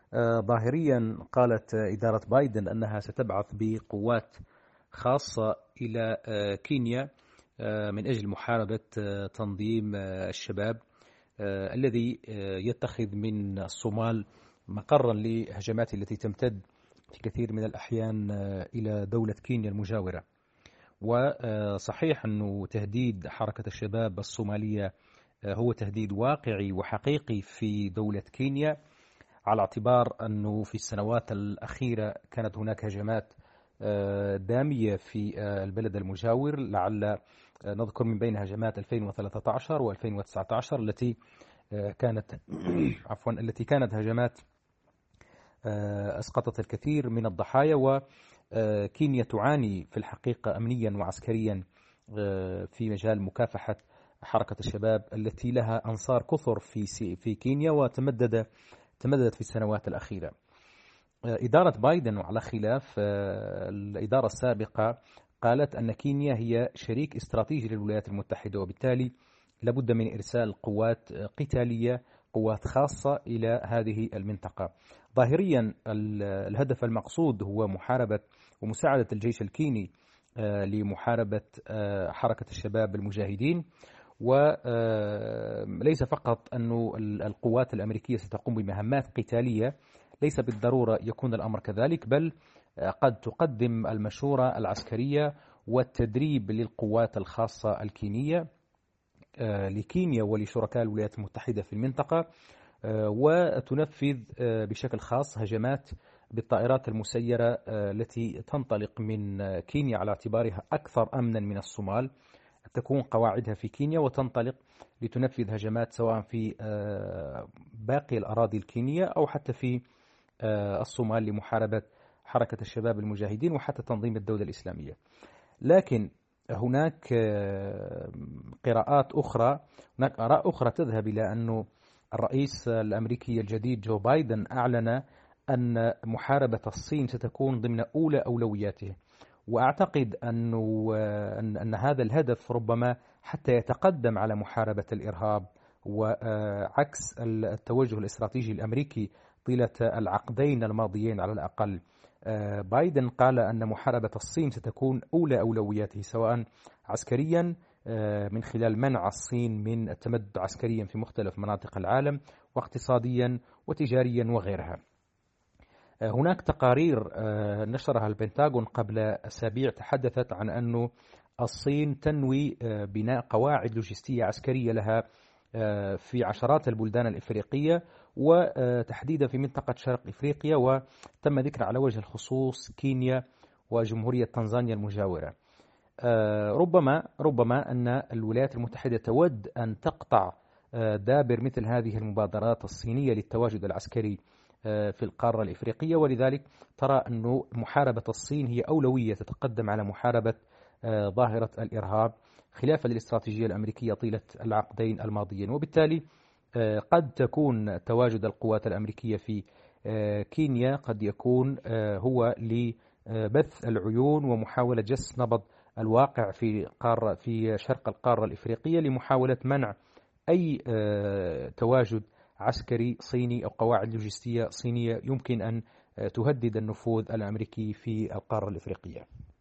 ظاهريا قالت إدارة بايدن أنها ستبعث بقوات خاصة إلى كينيا من أجل محاربة تنظيم الشباب الذي يتخذ من الصومال مقرا لهجماته التي تمتد في كثير من الأحيان إلى دولة كينيا المجاورة. وصحيح أنه تهديد حركة الشباب الصومالية هو تهديد واقعي وحقيقي في دولة كينيا، على اعتبار أنه في السنوات الأخيرة كانت هناك هجمات دامية في البلد المجاور. لعل نذكر من بين هجمات 2013 و2019 التي كانت التي كانت هجمات أسقطت الكثير من الضحايا. وكينيا تعاني في الحقيقة أمنيا وعسكريا في مجال مكافحة حركة الشباب التي لها أنصار كثر في كينيا وتمددت في السنوات الأخيرة. إدارة بايدن وعلى خلاف الإدارة السابقة قالت أن كينيا هي شريك استراتيجي للولايات المتحدة، وبالتالي لابد من إرسال قوات قتالية، قوات خاصة إلى هذه المنطقة. ظاهريا الهدف المقصود هو محاربة ومساعدة الجيش الكيني لمحاربة حركة الشباب المجاهدين، وليس فقط أن القوات الأمريكية ستقوم بمهمات قتالية، ليس بالضرورة يكون الأمر كذلك، بل قد تقدم المشورة العسكرية والتدريب للقوات الخاصة الكينية لكينيا ولشركاء الولايات المتحدة في المنطقة، وتنفذ بشكل خاص هجمات بالطائرات المسيرة التي تنطلق من كينيا على اعتبارها أكثر أمنا من الصومال. تكون قواعدها في كينيا وتنطلق لتنفذ هجمات سواء في باقي الأراضي الكينية أو حتى في الصومال لمحاربة حركة الشباب المجاهدين وحتى تنظيم الدولة الإسلامية. لكن هناك قراءات أخرى، هناك آراء أخرى تذهب إلى أن الرئيس الأمريكي الجديد جو بايدن أعلن أن محاربة الصين ستكون ضمن أولى أولوياته، وأعتقد أن هذا الهدف ربما حتى يتقدم على محاربة الإرهاب، وعكس التوجه الاستراتيجي الأمريكي طيلة العقدين الماضيين على الأقل. بايدن قال أن محاربة الصين ستكون أولى أولوياته، سواء عسكريا من خلال منع الصين من التمدد عسكريا في مختلف مناطق العالم، واقتصاديا وتجاريا وغيرها. هناك تقارير نشرها البنتاغون قبل أسابيع تحدثت عن أن الصين تنوي بناء قواعد لوجستية عسكرية لها في عشرات البلدان الإفريقية، وتحديدا في منطقة شرق إفريقيا، وتم ذكر على وجه الخصوص كينيا وجمهورية تنزانيا المجاورة. ربما أن الولايات المتحدة تود أن تقطع دابر مثل هذه المبادرات الصينية للتواجد العسكري في القارة الإفريقية، ولذلك ترى أن محاربة الصين هي أولوية تتقدم على محاربة ظاهرة الإرهاب، خلافا للاستراتيجية الأمريكية طيلة العقدين الماضيين. وبالتالي قد تكون تواجد القوات الأمريكية في كينيا قد يكون هو لبث العيون ومحاولة جس نبض الواقع في شرق القارة الإفريقية، لمحاولة منع أي تواجد عسكري صيني أو قواعد لوجستية صينية يمكن أن تهدد النفوذ الأمريكي في القارة الإفريقية.